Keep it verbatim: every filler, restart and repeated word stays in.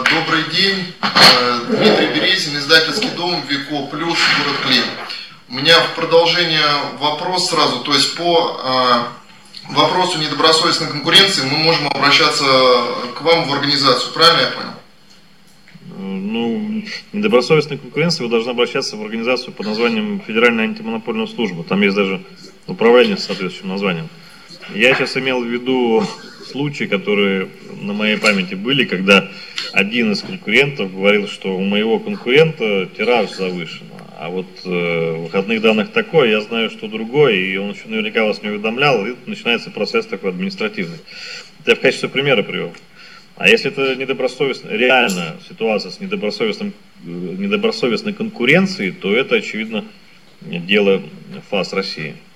Добрый день. Дмитрий Березин, издательский дом Вико Плюс, город Клин. У меня в продолжение вопрос сразу, то есть по вопросу недобросовестной конкуренции мы можем обращаться к вам в организацию, правильно я понял? Ну, недобросовестной конкуренции вы должны обращаться в организацию под названием Федеральная антимонопольная служба. Там есть даже управление с соответствующим названием. Я сейчас имел в виду случаи, которые на моей памяти были, когда один из конкурентов говорил, что у моего конкурента тираж завышен. А вот э, выходных данных такое, я знаю, что другое, и он еще наверняка вас не уведомлял, и начинается процесс такой административный. Это я в качестве примера привел. А если это недобросовестная, реальная ситуация с недобросовестной, недобросовестной конкуренцией, то это, очевидно, дело ФАС России.